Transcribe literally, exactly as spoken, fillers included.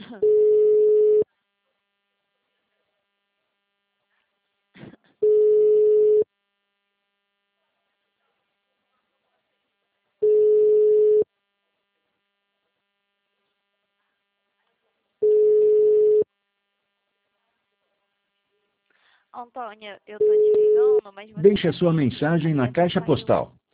Antônia, eu tô te ligando, mas você Deixe a já sua tem mensagem na acesso ao caixa Claro? postal.